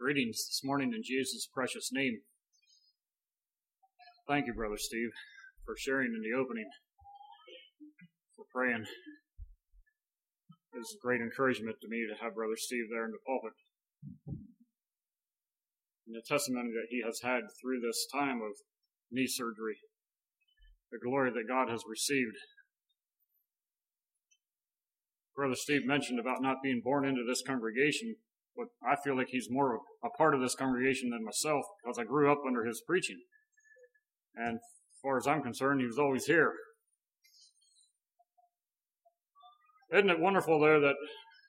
Greetings this morning in Jesus' precious name. Thank you, Brother Steve, for sharing in the opening, for praying. It's a great encouragement to me to have Brother Steve there in the pulpit. And the testimony that he has had through this time of knee surgery, the glory that God has received. Brother Steve mentioned about not being born into this congregation, but I feel like he's more a part of this congregation than myself because I grew up under his preaching. And as far as I'm concerned, he was always here. Isn't it wonderful, though, that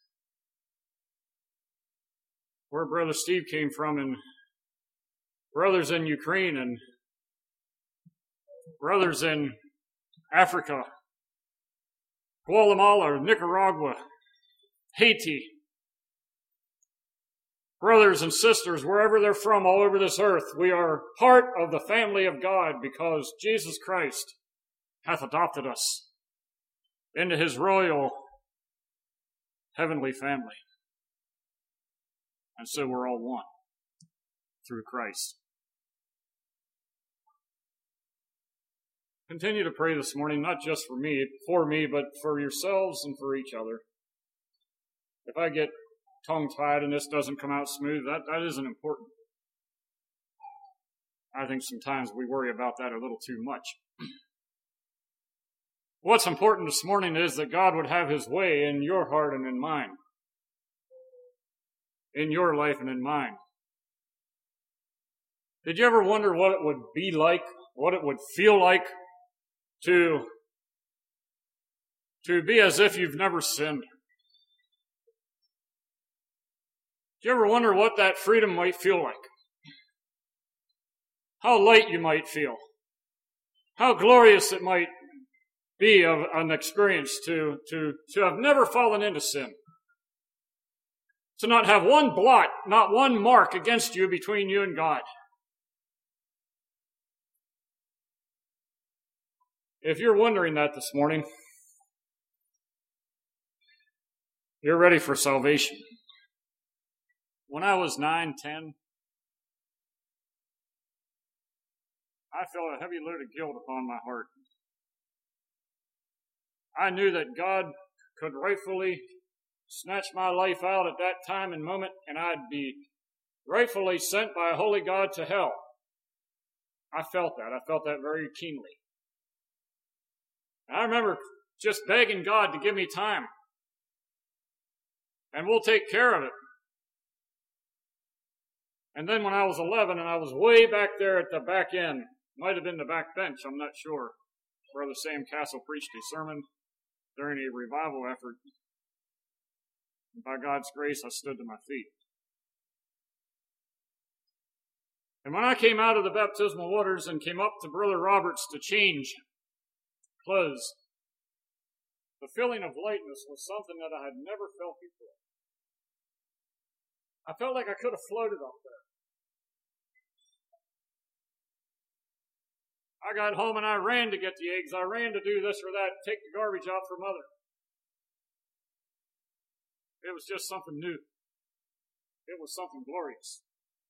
where Brother Steve came from and brothers in Ukraine and brothers in Africa, Guatemala, Nicaragua, Haiti, brothers and sisters, wherever they're from, all over this earth, we are part of the family of God because Jesus Christ hath adopted us into his royal heavenly family. And so we're all one through Christ. Continue to pray this morning, not just for me, but for yourselves and for each other. If I get tongue-tied and this doesn't come out smooth, that isn't important. I think sometimes we worry about that a little too much. What's important this morning is that God would have his way in your heart and in mine. In your life and in mine. Did you ever wonder what it would be like, what it would feel like to be as if you've never sinned? Do you ever wonder what that freedom might feel like? How light you might feel? How glorious it might be of an experience to have never fallen into sin? To not have one blot, not one mark against you between you and God. If you're wondering that this morning, you're ready for salvation. When I was 9, 10, I felt a heavy load of guilt upon my heart. I knew that God could rightfully snatch my life out at that time and moment, and I'd be rightfully sent by a holy God to hell. I felt that. I felt that very keenly. And I remember just begging God to give me time, and we'll take care of it. And then when I was 11 and I was way back there at the back end, might have been the back bench, I'm not sure, Brother Sam Castle preached a sermon during a revival effort. And by God's grace, I stood to my feet. And when I came out of the baptismal waters and came up to Brother Roberts to change clothes, the feeling of lightness was something that I had never felt before. I felt like I could have floated up there. I got home and I ran to get the eggs. I ran to do this or that, take the garbage out for Mother. It was just something new. It was something glorious.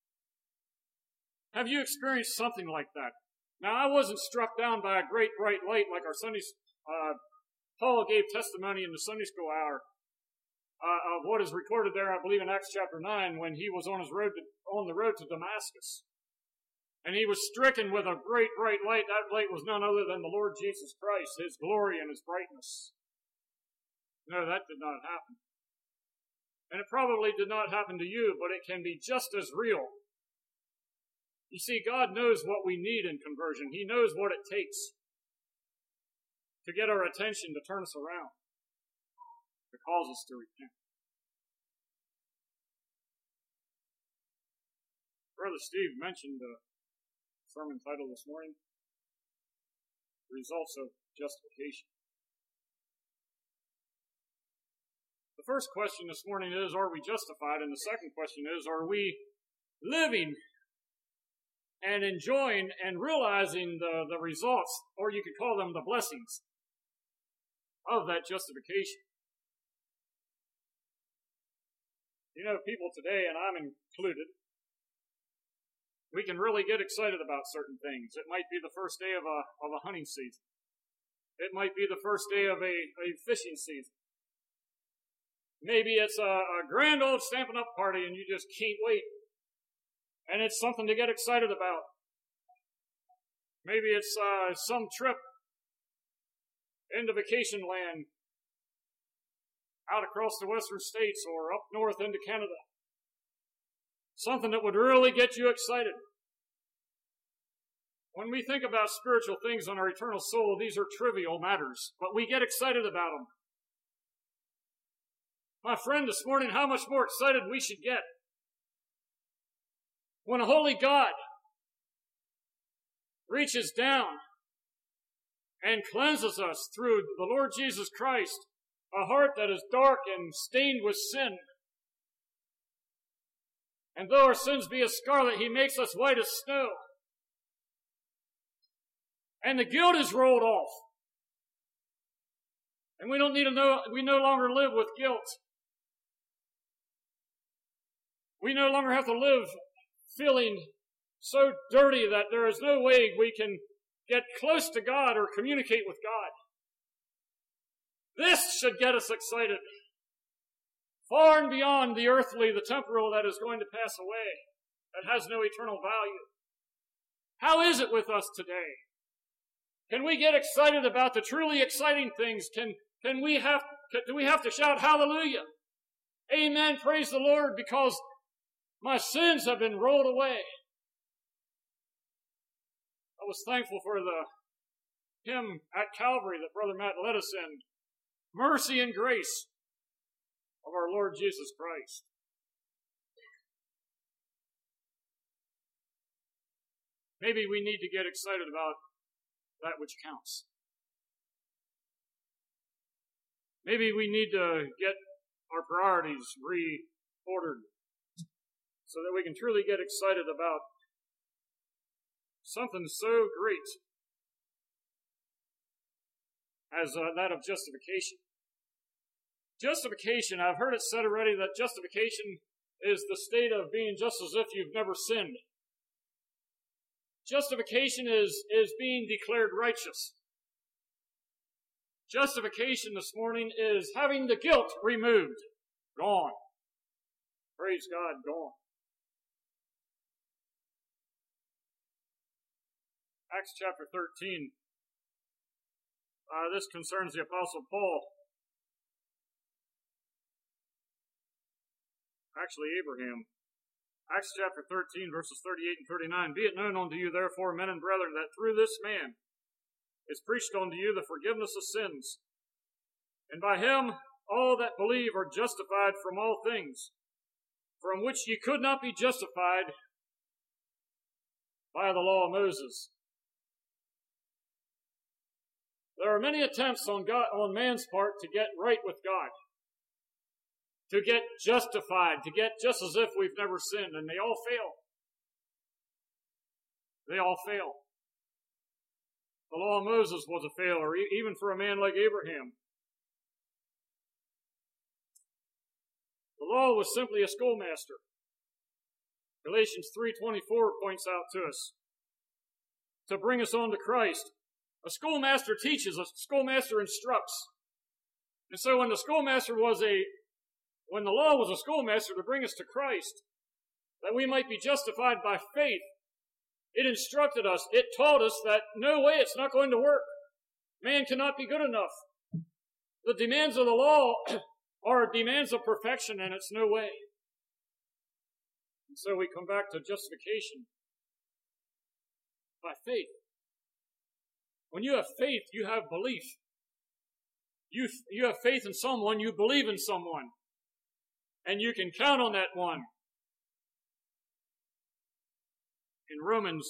Have you experienced something like that? Now, I wasn't struck down by a great bright light like our Paul gave testimony in the Sunday school hour of what is recorded there, I believe, in Acts chapter 9, when he was on the road to Damascus. And he was stricken with a great bright light. That light was none other than the Lord Jesus Christ, his glory and his brightness. No, that did not happen. And it probably did not happen to you, but it can be just as real. You see, God knows what we need in conversion. He knows what it takes to get our attention, to turn us around, to cause us to repent. Brother Steve mentioned the sermon title this morning, Results of Justification. The first question this morning is, are we justified? And the second question is, are we living and enjoying and realizing the results, or you could call them the blessings, of that justification? You know, people today, and I'm included, we can really get excited about certain things. It might be the first day of a hunting season. It might be the first day of a fishing season. Maybe it's a grand old Stampin' Up! Party and you just can't wait. And it's something to get excited about. Maybe it's some trip into vacation land out across the western states or up north into Canada. Something that would really get you excited. When we think about spiritual things on our eternal soul, these are trivial matters, but we get excited about them. My friend, this morning, how much more excited we should get when a holy God reaches down and cleanses us through the Lord Jesus Christ, a heart that is dark and stained with sin. And though our sins be as scarlet, he makes us white as snow. And the guilt is rolled off. And we don't need to know, we no longer live with guilt. We no longer have to live feeling so dirty that there is no way we can get close to God or communicate with God. This should get us excited. Far and beyond the earthly, the temporal that is going to pass away, that has no eternal value. How is it with us today? Can we get excited about the truly exciting things? Do we have to shout hallelujah? Amen, praise the Lord, because my sins have been rolled away. I was thankful for the hymn at Calvary that Brother Matt led us in. Mercy and grace of our Lord Jesus Christ. Maybe we need to get excited about that which counts. Maybe we need to get our priorities reordered so that we can truly get excited about something so great as that of justification. Justification, I've heard it said already that justification is the state of being just as if you've never sinned. Justification is being declared righteous. Justification this morning is having the guilt removed. Gone. Praise God, gone. Acts chapter 13. This concerns the Apostle Paul. Actually, Abraham. Acts chapter 13, verses 38 and 39. Be it known unto you, therefore, men and brethren, that through this man is preached unto you the forgiveness of sins. And by him all that believe are justified from all things, from which ye could not be justified by the law of Moses. There are many attempts on man's part to get right with God, to get justified, to get just as if we've never sinned, and they all fail. They all fail. The law of Moses was a failure, even for a man like Abraham. The law was simply a schoolmaster. Galatians 3:24 points out to us, to bring us on to Christ. A schoolmaster teaches, a schoolmaster instructs. And so when the law was a schoolmaster to bring us to Christ, that we might be justified by faith, it instructed us, it taught us that no way, it's not going to work. Man cannot be good enough. The demands of the law are demands of perfection, and it's no way. And so we come back to justification by faith. When you have faith, you have belief. You have faith in someone, you believe in someone. And you can count on that one. In Romans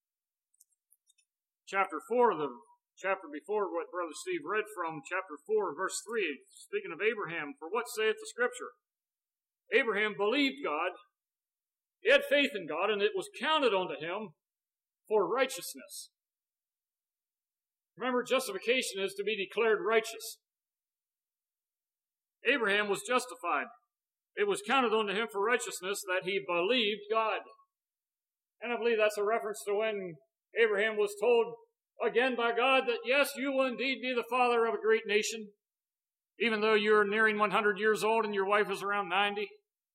chapter 4, the chapter before what Brother Steve read from, chapter 4, verse 3, speaking of Abraham, for what saith the Scripture? Abraham believed God, he had faith in God, and it was counted unto him for righteousness. Remember, justification is to be declared righteous. Abraham was justified. It was counted unto him for righteousness that he believed God. And I believe that's a reference to when Abraham was told again by God that, yes, you will indeed be the father of a great nation, even though you're nearing 100 years old and your wife is around 90.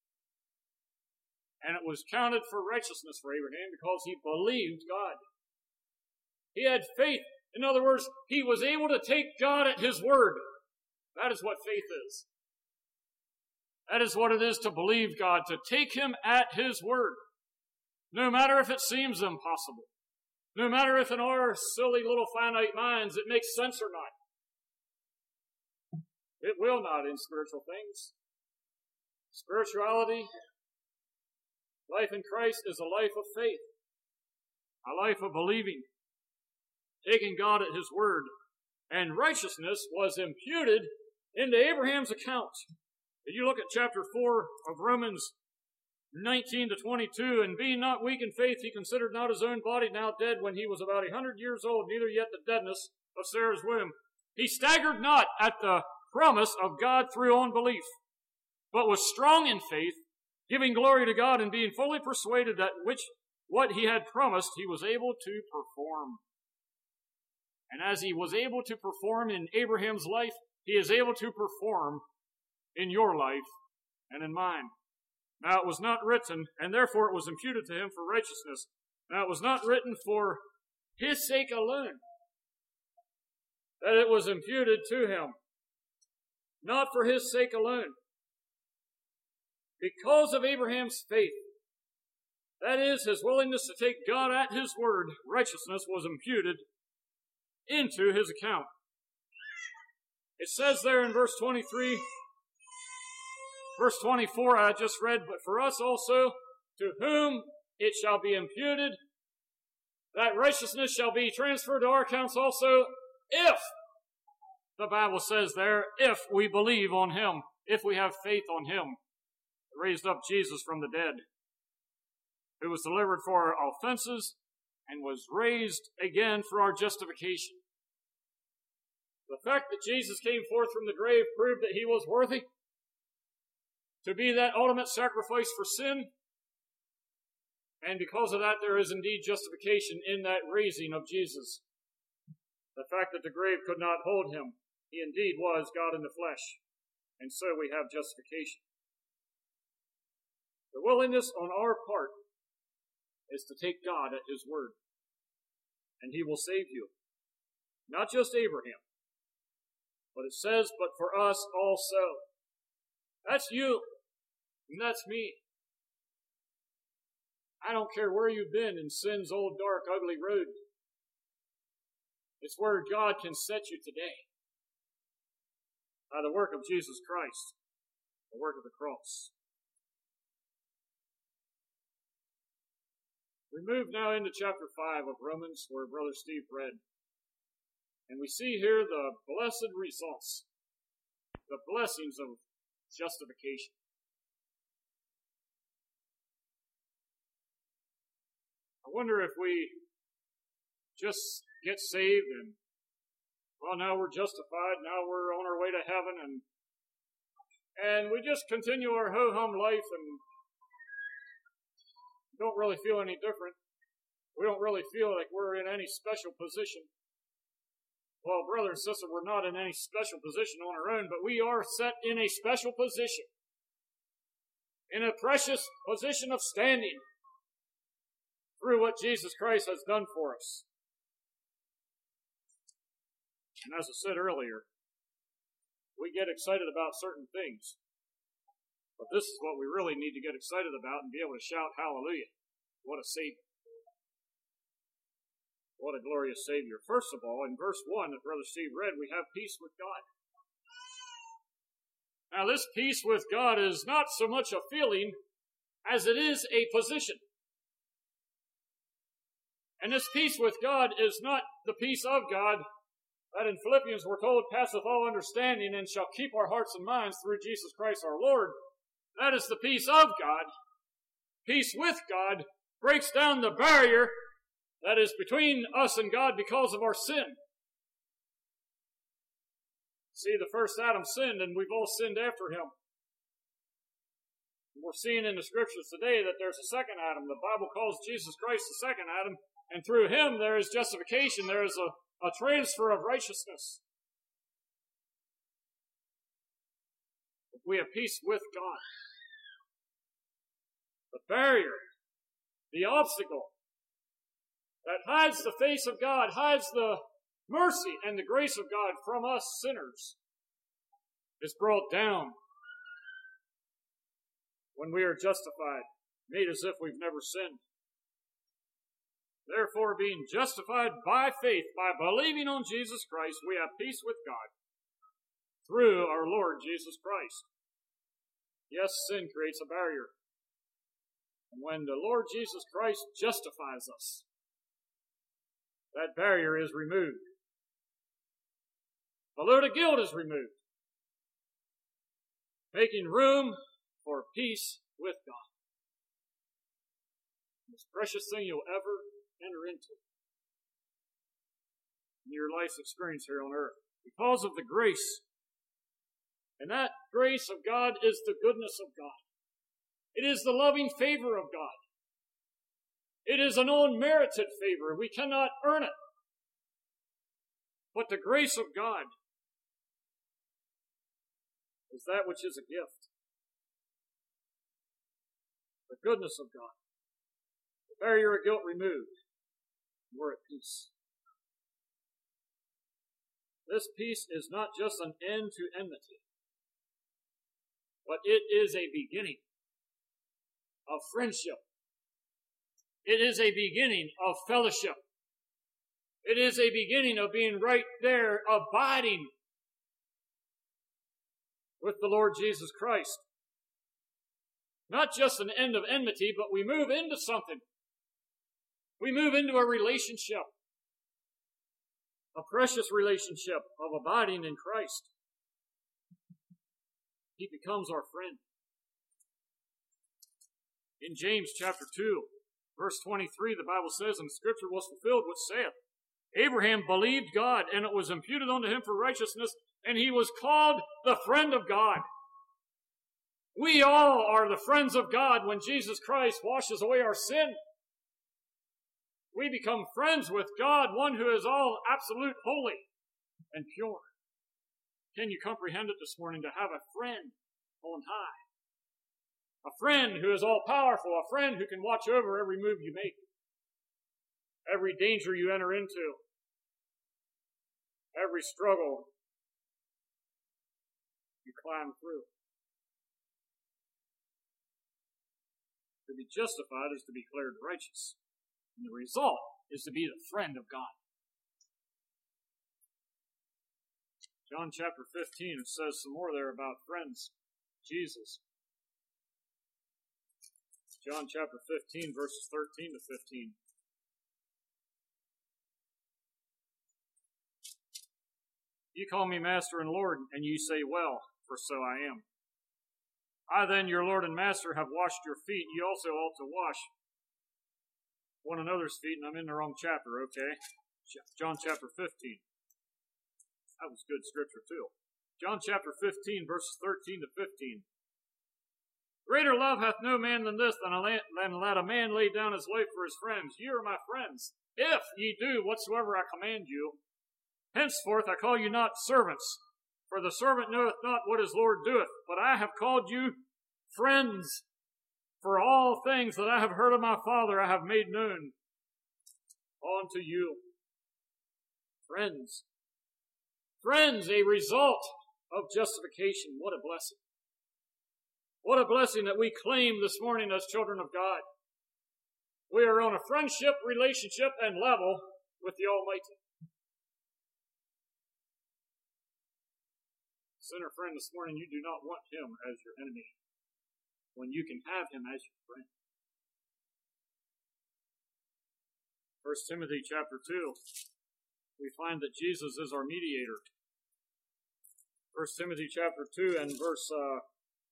And it was counted for righteousness for Abraham because he believed God. He had faith. In other words, he was able to take God at his word. That is what faith is. That is what it is to believe God, to take him at his word. No matter if it seems impossible. No matter if in our silly little finite minds it makes sense or not. It will not in spiritual things. Spirituality, life in Christ, is a life of faith. A life of believing. Taking God at his word. And righteousness was imputed into Abraham's account. If you look at chapter 4 of Romans 19 to 22, and being not weak in faith, he considered not his own body now dead when he was about 100 years old, neither yet the deadness of Sarah's womb. He staggered not at the promise of God through unbelief, but was strong in faith, giving glory to God and being fully persuaded that what he had promised he was able to perform. And as he was able to perform in Abraham's life, he is able to perform in your life and in mine. Now it was not written, and therefore it was imputed to him for righteousness. Now it was not written for his sake alone, that it was imputed to him. Not for his sake alone. Because of Abraham's faith, that is, his willingness to take God at his word, righteousness was imputed into his account. It says there in verse 23, verse 24 I just read, but for us also, to whom it shall be imputed, that righteousness shall be transferred to our accounts also, if, the Bible says there, if we believe on him, if we have faith on him, raised up Jesus from the dead, who was delivered for our offenses and was raised again for our justification. The fact that Jesus came forth from the grave proved that he was worthy to be that ultimate sacrifice for sin. And because of that, there is indeed justification in that raising of Jesus. The fact that the grave could not hold him, he indeed was God in the flesh. And so we have justification. The willingness on our part is to take God at his word. And he will save you. Not just Abraham. But it says, but for us also. That's you. And that's me. I don't care where you've been in sin's old, dark, ugly road. It's where God can set you today. By the work of Jesus Christ. The work of the cross. We move now into chapter 5 of Romans, where Brother Steve read. And we see here the blessed results, the blessings of justification. I wonder if we just get saved and, well, now we're justified, now we're on our way to heaven, and we just continue our ho-hum life and don't really feel any different. We don't really feel like we're in any special position. Well, brother and sister, we're not in any special position on our own, but we are set in a special position. In a precious position of standing through what Jesus Christ has done for us. And as I said earlier, we get excited about certain things. But this is what we really need to get excited about and be able to shout hallelujah. What a Savior. What a glorious Savior. First of all, in verse 1 that Brother Steve read, we have peace with God. Now, this peace with God is not so much a feeling as it is a position. And this peace with God is not the peace of God that in Philippians we're told passeth all understanding and shall keep our hearts and minds through Jesus Christ our Lord. That is the peace of God. Peace with God breaks down the barrier that is between us and God because of our sin. See, the first Adam sinned, and we've all sinned after him. We're seeing in the scriptures today that there's a second Adam. The Bible calls Jesus Christ the second Adam, and through him there is justification. There is a transfer of righteousness. We have peace with God. The barrier, the obstacle that hides the face of God, hides the mercy and the grace of God from us sinners, is brought down when we are justified, made as if we've never sinned. Therefore, being justified by faith, by believing on Jesus Christ, we have peace with God through our Lord Jesus Christ. Yes, sin creates a barrier. And when the Lord Jesus Christ justifies us, that barrier is removed. The load of guilt is removed, making room for peace with God. The most precious thing you'll ever enter into in your life's experience here on earth, because of the grace. And that grace of God is the goodness of God. It is the loving favor of God. It is an unmerited favor. We cannot earn it. But the grace of God is that which is a gift. The goodness of God. The barrier of guilt removed. We're at peace. This peace is not just an end to enmity, but it is a beginning of friendship. It is a beginning of fellowship. It is a beginning of being right there, abiding with the Lord Jesus Christ. Not just an end of enmity, but we move into something. We move into a relationship. A precious relationship of abiding in Christ. He becomes our friend. In James chapter 2, verse 23, the Bible says, and the scripture was fulfilled which saith, Abraham believed God, and it was imputed unto him for righteousness, and he was called the friend of God. We all are the friends of God when Jesus Christ washes away our sin. We become friends with God, one who is all absolute holy and pure. Can you comprehend it this morning, to have a friend on high? A friend who is all powerful, a friend who can watch over every move you make, every danger you enter into, every struggle you climb through. To be justified is to be declared righteous. And the result is to be the friend of God. John chapter 15, it says some more there about friends, Jesus. John chapter 15, verses 13 to 15. You call me Master and Lord, and you say, well, for so I am. I then, your Lord and Master, have washed your feet. You also ought to wash one another's feet, and I'm in the wrong chapter, okay? John chapter 15. That was good scripture, too. John chapter 15, verses 13 to 15. Greater love hath no man than this, than let a man lay down his life for his friends. Ye are my friends, if ye do whatsoever I command you. Henceforth I call you not servants, for the servant knoweth not what his Lord doeth, but I have called you friends. For all things that I have heard of my Father I have made known unto you. Friends. Friends, a result of justification. What a blessing. What a blessing that we claim this morning as children of God. We are on a friendship, relationship, and level with the Almighty. Sinner friend, this morning you do not want him as your enemy when you can have him as your friend. 1 Timothy chapter 2, we find that Jesus is our mediator. 1 Timothy chapter 2 and verse 5.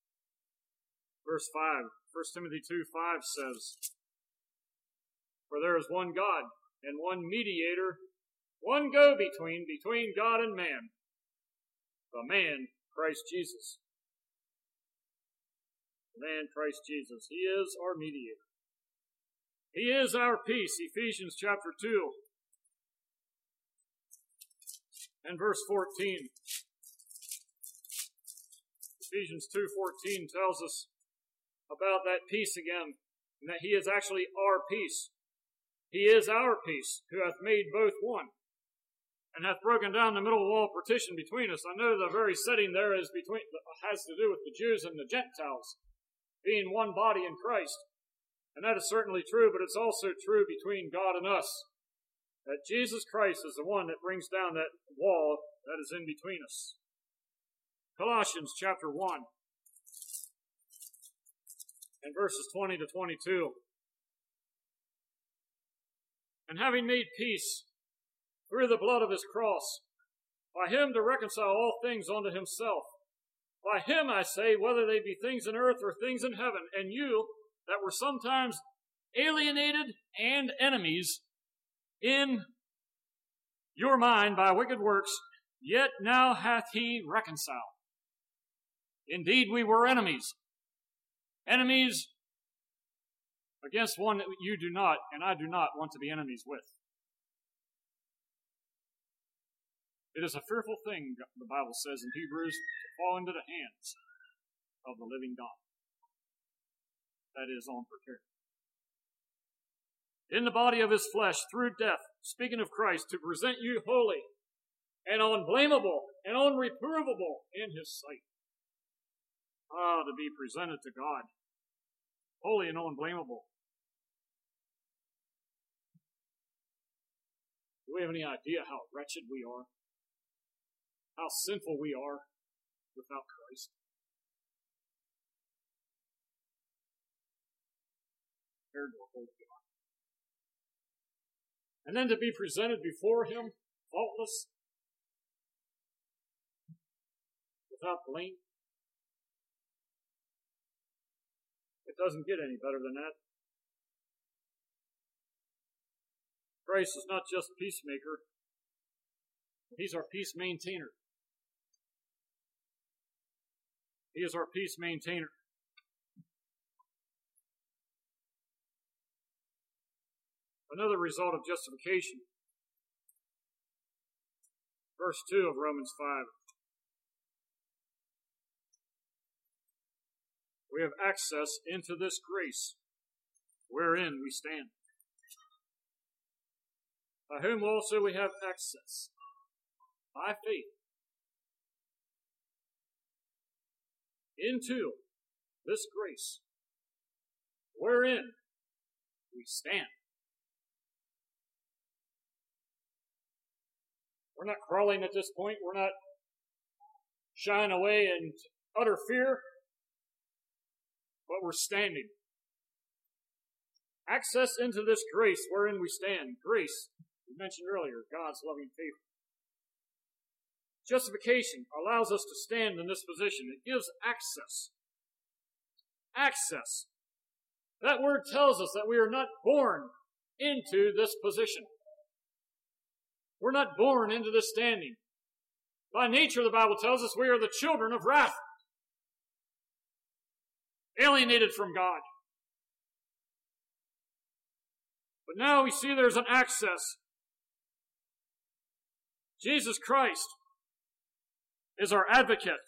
1 Timothy 2:5 says, for there is one God and one mediator, one go-between between God and man, the man Christ Jesus. man, Christ Jesus. He is our mediator. He is our peace. Ephesians chapter 2 and verse 14. Ephesians 2:14 tells us about that peace again, and that he is actually our peace. He is our peace, who hath made both one, and hath broken down the middle wall of partition between us. I know the very setting there has to do with the Jews and the Gentiles being one body in Christ. And that is certainly true, but it's also true between God and us, that Jesus Christ is the one that brings down that wall that is in between us. Colossians chapter 1 and verses 20 to 22. And having made peace through the blood of his cross, by him to reconcile all things unto himself. By him, I say, whether they be things in earth or things in heaven, and you that were sometimes alienated and enemies in your mind by wicked works, yet now hath he reconciled. Indeed, we were enemies. Enemies against one that you do not, and I do not, want to be enemies with. It is a fearful thing, the Bible says in Hebrews, to fall into the hands of the living God. That is on prepared. In the body of his flesh, through death, speaking of Christ, to present you holy and unblameable and unreprovable in his sight. Ah, to be presented to God, holy and unblameable. Do we have any idea how wretched we are? How sinful we are without Christ? Compared to a holy God. And then to be presented before him, faultless, without blame. It doesn't get any better than that. Christ is not just peacemaker, he's our peace maintainer. He is our peace maintainer. Another result of justification. Verse 2 of Romans 5. We have access into this grace wherein we stand, by whom also we have access, by faith, into this grace wherein we stand. We're not crawling at this point. We're not shying away in utter fear, but we're standing. Access into this grace wherein we stand. Grace, we mentioned earlier, God's loving favor. Justification allows us to stand in this position. It gives access. Access. That word tells us that we are not born into this position. We're not born into this standing. By nature, the Bible tells us we are the children of wrath, alienated from God. But now we see there's an access. Jesus Christ is our advocate.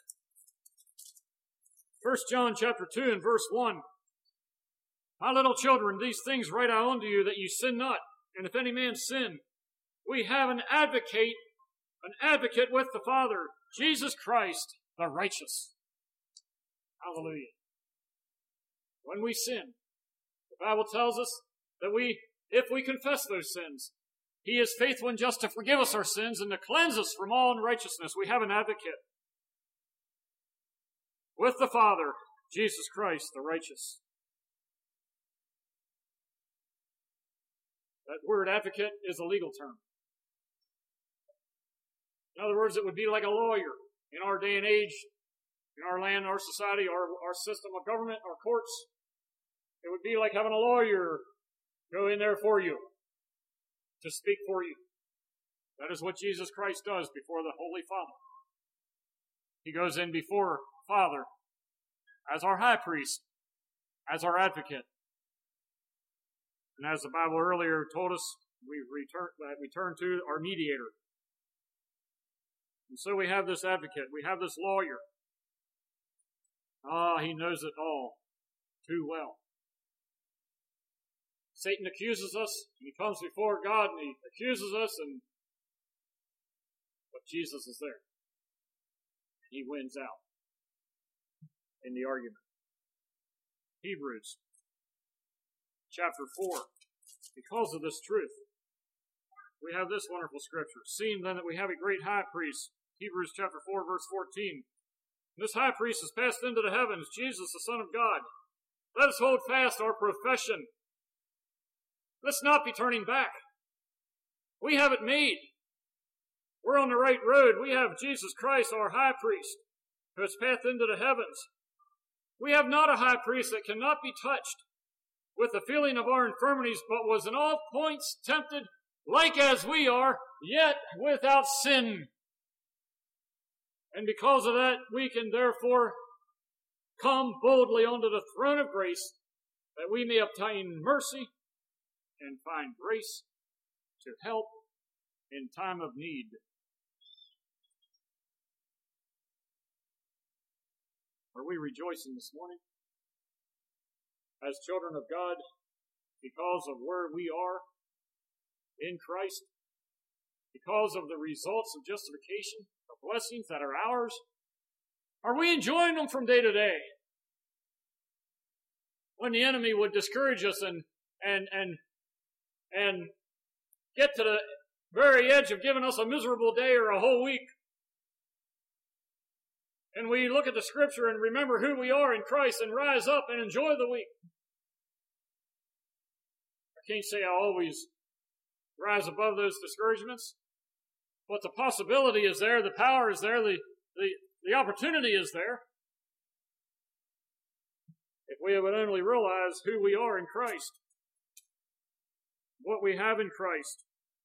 1 John chapter 2 and verse 1. My little children, these things write I unto you, that you sin not. And if any man sin, we have an advocate with the Father, Jesus Christ, the righteous. Hallelujah. When we sin, the Bible tells us that if we confess those sins, he is faithful and just to forgive us our sins and to cleanse us from all unrighteousness. We have an advocate with the Father, Jesus Christ, the righteous. That word advocate is a legal term. In other words, it would be like a lawyer in our day and age, in our land, our society, our system of government, our courts. It would be like having a lawyer go in there for you, to speak for you. That is what Jesus Christ does before the Holy Father. He goes in before Father as our high priest as our advocate. And as the Bible earlier told us, we turn to our mediator. And so we have this advocate, we have this lawyer. He knows it all too well. Satan accuses us, and he comes before God, and he accuses us, but Jesus is there. He wins out in the argument. Hebrews chapter 4. Because of this truth, we have this wonderful scripture. Seeing then that we have a great high priest, Hebrews chapter 4, verse 14. This high priest has passed into the heavens, Jesus, the Son of God. Let us hold fast our profession. Let's not be turning back. We have it made. We're on the right road. We have Jesus Christ, our high priest, who has passed into the heavens. We have not a high priest that cannot be touched with the feeling of our infirmities, but was in all points tempted, like as we are, yet without sin. And because of that, we can therefore come boldly unto the throne of grace, that we may obtain mercy and find grace to help in time of need. Are we rejoicing this morning as children of God because of where we are in Christ? Because of the results of justification, the blessings that are ours? Are we enjoying them from day to day? When the enemy would discourage us and get to the very edge of giving us a miserable day or a whole week, and we look at the scripture and remember who we are in Christ and rise up and enjoy the week. I can't say I always rise above those discouragements, but the possibility is there, the power is there, the opportunity is there. If we would only realize who we are in Christ, what we have in Christ.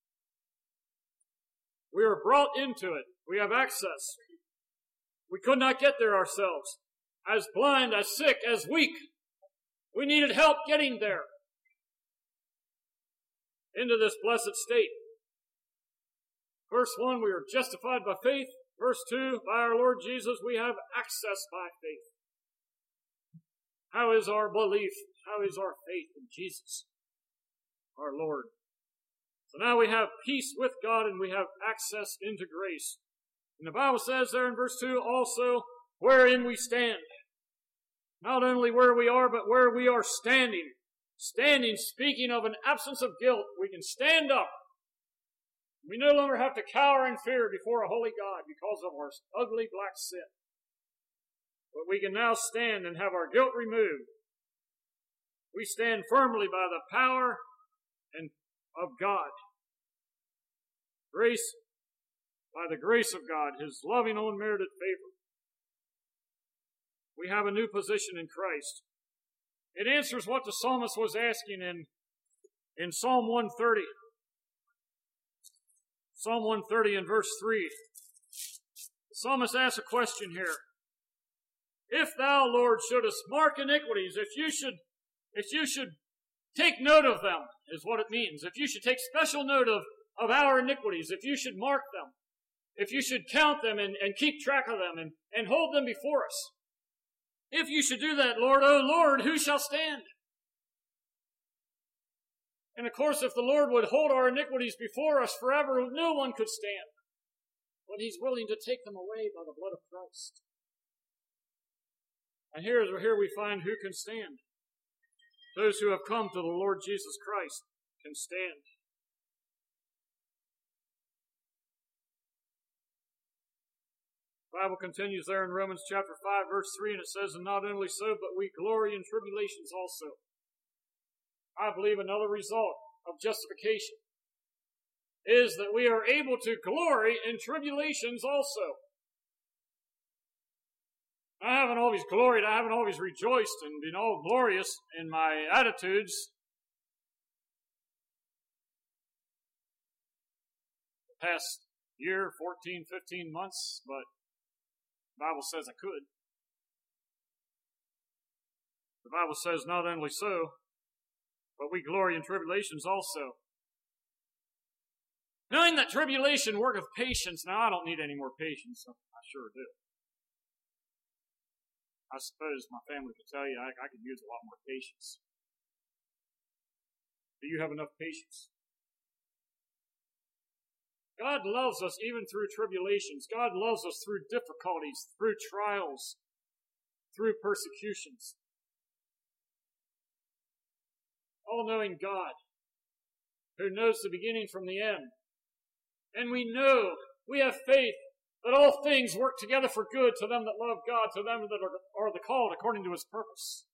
We are brought into it. We have access. We could not get there ourselves. As blind, as sick, as weak. We needed help getting there. Into this blessed state. Verse 1, we are justified by faith. Verse 2, by our Lord Jesus, we have access by faith. How is our belief? How is our faith in Jesus, our Lord? So now we have peace with God and we have access into grace. And the Bible says there in verse 2 also, wherein we stand. Not only where we are, but where we are standing. Standing, speaking of an absence of guilt, we can stand up. We no longer have to cower in fear before a holy God because of our ugly black sin. But we can now stand and have our guilt removed. We stand firmly by the power of God. Grace, by the grace of God, His loving unmerited favor. We have a new position in Christ. It answers what the psalmist was asking in Psalm 130. Psalm 130 and verse 3. The psalmist asks a question here. If thou, Lord, shouldest mark iniquities, if you should take note of them, is what it means. If you should take special note of our iniquities, if you should mark them, if you should count them and keep track of them and hold them before us. If you should do that, Lord, O Lord, who shall stand? And of course, if the Lord would hold our iniquities before us forever, no one could stand. But He's willing to take them away by the blood of Christ. And here we find who can stand. Those who have come to the Lord Jesus Christ can stand. The Bible continues there in Romans chapter 5, verse 3, and it says, and not only so, but we glory in tribulations also. I believe another result of justification is that we are able to glory in tribulations also. I haven't always gloried, I haven't always rejoiced and been all glorious in my attitudes. The past year, 14, 15 months, but the Bible says I could. The Bible says not only so, but we glory in tribulations also. Knowing that tribulation worketh patience. Now, I don't need any more patience. I sure do. I suppose my family could tell you I could use a lot more patience. Do you have enough patience? God loves us even through tribulations. God loves us through difficulties, through trials, through persecutions. All-knowing God, who knows the beginning from the end. And we know, we have faith that all things work together for good to them that love God, to them that are the called according to his purpose.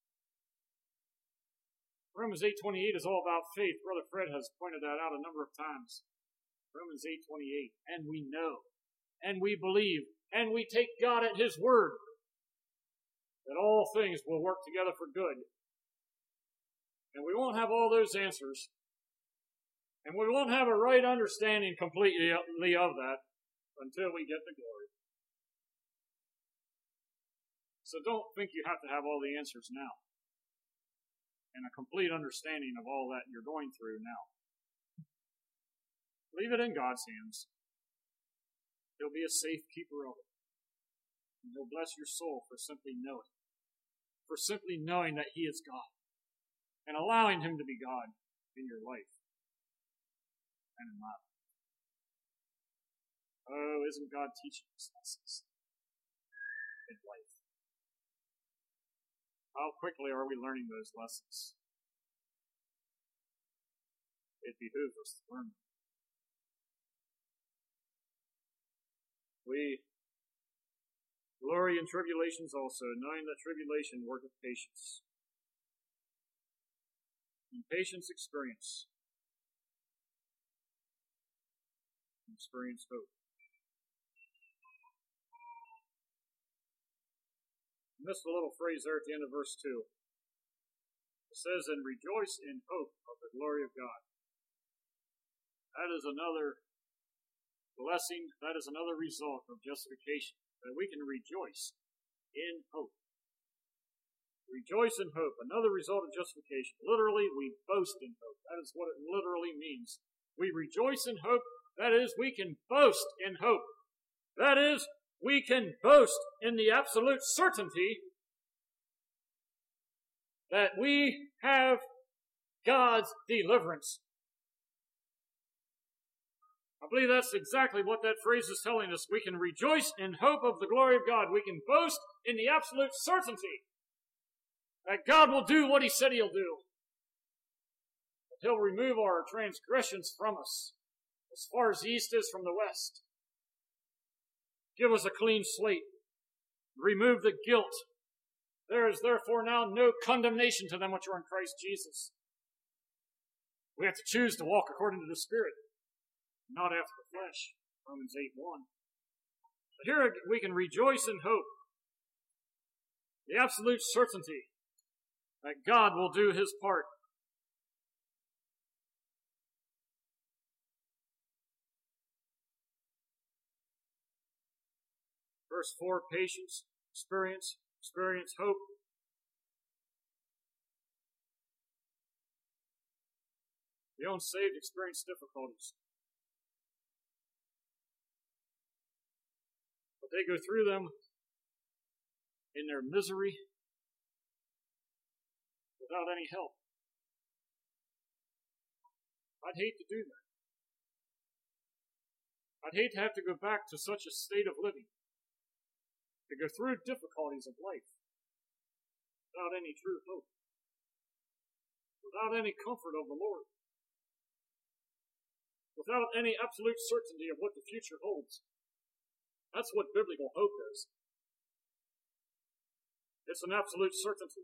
Romans 8:28 is all about faith. Brother Fred has pointed that out a number of times. Romans 8:28. And we know, and we believe, and we take God at his word that all things will work together for good. And we won't have all those answers. And we won't have a right understanding completely of that until we get the glory. So don't think you have to have all the answers now and a complete understanding of all that you're going through now. Leave it in God's hands. He'll be a safe keeper of it. And he'll bless your soul for simply knowing. For simply knowing that he is God. And allowing him to be God in your life. And in my life. Oh, isn't God teaching us lessons in life? How quickly are we learning those lessons? It behooves us to learn them. We glory in tribulations also, knowing that tribulation worketh patience. And patience experience. Experience hope. I missed a little phrase there at the end of verse 2. It says, and rejoice in hope of the glory of God. That is another blessing, that is another result of justification, that we can rejoice in hope. Rejoice in hope, another result of justification. Literally, we boast in hope. That is what it literally means. We rejoice in hope. That is, we can boast in hope. That is, we can boast in the absolute certainty that we have God's deliverance. I believe that's exactly what that phrase is telling us. We can rejoice in hope of the glory of God. We can boast in the absolute certainty that God will do what he said he'll do. That he'll remove our transgressions from us as far as the east is from the west. Give us a clean slate. Remove the guilt. There is therefore now no condemnation to them which are in Christ Jesus. We have to choose to walk according to the Spirit, not after the flesh. Romans 8:1. But here we can rejoice in hope. The absolute certainty that God will do his part. Verse 4, patience, experience hope. The unsaved experience difficulties. But they go through them in their misery without any help. I'd hate to do that. I'd hate to have to go back to such a state of living, to go through difficulties of life without any true hope, without any comfort of the Lord, without any absolute certainty of what the future holds. That's what biblical hope is. It's an absolute certainty.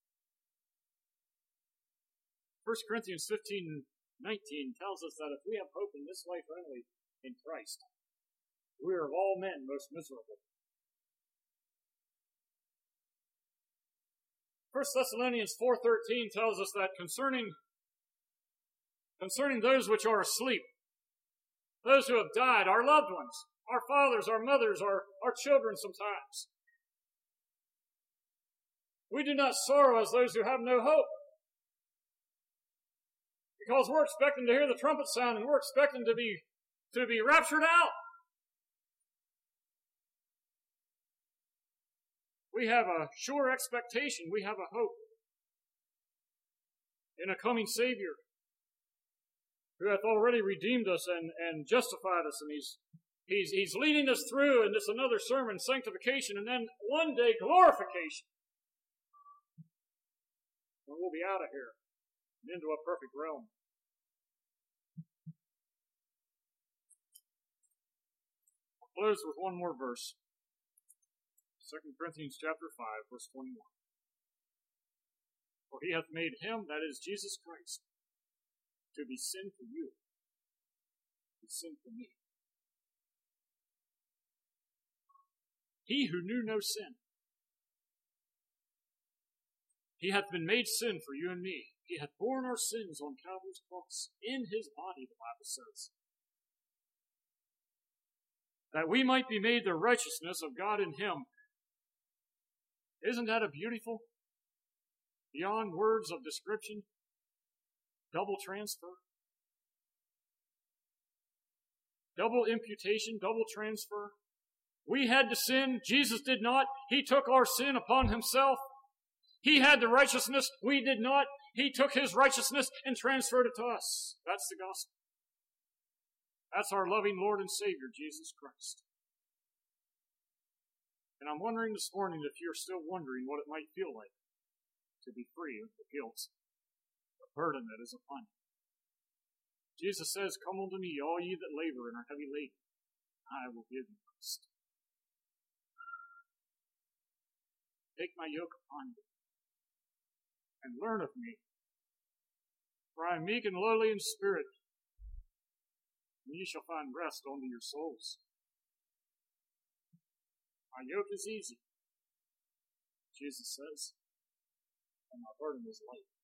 1 Corinthians 15:19 tells us that if we have hope in this life only in Christ, we are of all men most miserable. 1 Thessalonians 4:13 tells us that concerning those which are asleep, those who have died, our loved ones, our fathers, our mothers, our children sometimes, We do not sorrow as those who have no hope. Because we're expecting to hear the trumpet sound and we're expecting to be raptured out. We have a sure expectation. We have a hope in a coming Savior who hath already redeemed us and justified us, and He's leading us through, and this another sermon, sanctification, and then one day glorification. And we'll be out of here and into a perfect realm. I'll close with one more verse. 2 Corinthians chapter 5, verse 21. For He hath made Him, that is Jesus Christ, to be sin for you, to be sin for me. He who knew no sin, He hath been made sin for you and me. He hath borne our sins on Calvary's cross in His body, the Bible says, that we might be made the righteousness of God in Him. Isn't that a beautiful, beyond words of description, double transfer? Double imputation, double transfer. We had to sin. Jesus did not. He took our sin upon Himself. He had the righteousness. We did not. He took His righteousness and transferred it to us. That's the gospel. That's our loving Lord and Savior, Jesus Christ. And I'm wondering this morning if you're still wondering what it might feel like to be free of the guilt, the burden that is upon you. Jesus says, "Come unto me, all ye that labor and are heavy laden, I will give you rest. Take my yoke upon you, and learn of me, for I am meek and lowly in spirit, and ye shall find rest unto your souls. My yoke is easy," Jesus says, "and my burden is light."